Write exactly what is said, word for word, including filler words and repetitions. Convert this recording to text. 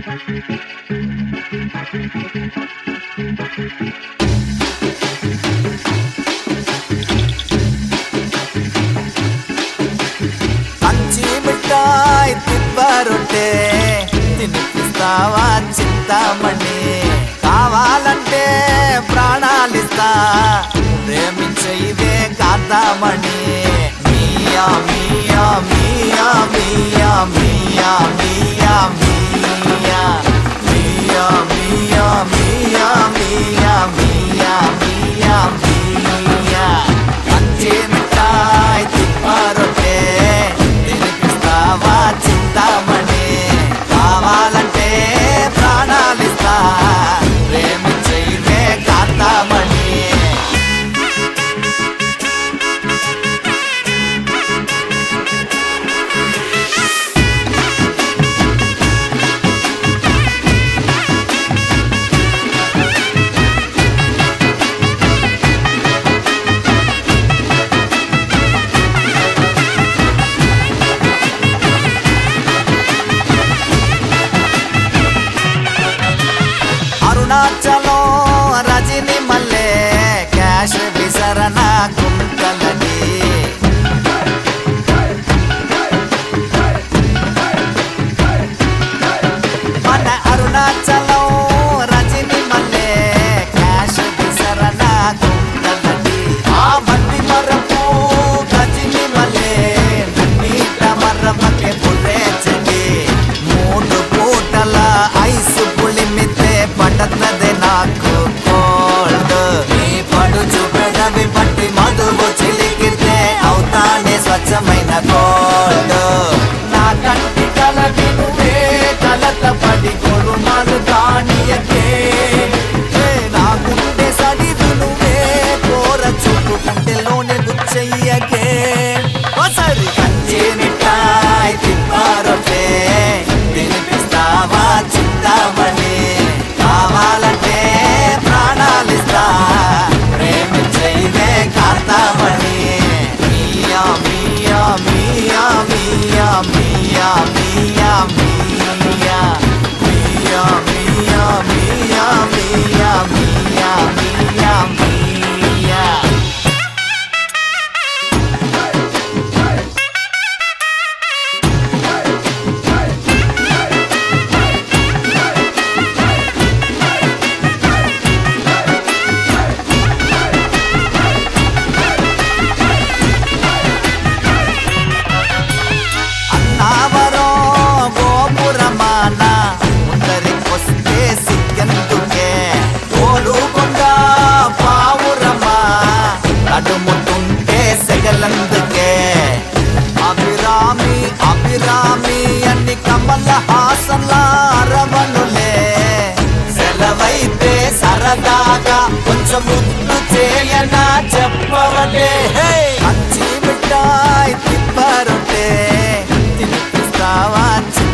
కంచి మిఠాయి తిప్పరొట్టే తినిపిస్తావా చింతామణి, కావాలంటే ప్రాణాలిస్తా ప్రేమించే ఇవే కాంతామణి. మియా మియా మియా మియా మియా మియా మియా మియా మియా మియా మియా మియా మియా మియా. కంచి మిఠాయి తిప్పరొట్టే తినిపిస్తావా చింతామణి, కావాలంటే ప్రాణాలిస్తా ప్రేమించే ఇవే కాంతామణి. అరుణాచలం రజని మల్లె క్యాష్ విసరణ గుంటలని, మన అరుణాచలం రజని మల్లె క్యాష్ విసరణ గుంటలని. ఆ మట్టి మరపు గజని మల్లె నన్నీట మర్రమకే పురేచండి, మూడు పూటల ఐసు పులిమితే పడతదే నాకు కోల్డ్. నీ పడుచు పెదవి పట్టి మధువు చిలికితే అవుతానే స్వచ్ఛమైన కోల్డ్. నా కంటి కలవి నువ్వే కలత పడి కొరుమాలు కానియకే, నా గుండె సడివి నువ్వే కోర చూపు గుండెలోనే గుచ్చయ్యకే. ఒకసారి కంచి మిఠాయి తిప్పరొట్టే తినిపిస్తావా చింతామణి, కావాలంటే ప్రాణాలిస్తా ప్రేమించే ఇవే కాంతామణి. మియా మియా మియా మియా మియా మియా మియా మియా మియా మియా మియా మియా మియా మియా. అన్నావరం గోపురమాన ముందరికొస్తే సిగ్గెందుకే, కోలుకొండ పావురమా నడుముతుంటే సెగలందుకే. అభిరామి అభిరామి అన్ని కమల హాసన్ల అరవనులే, సెలవైతే సరదాగా కొంచెం ముద్దు చేయనా చెప్పవలే. కంచి మిఠాయి తిప్పరొట్టే తినిపిస్తావా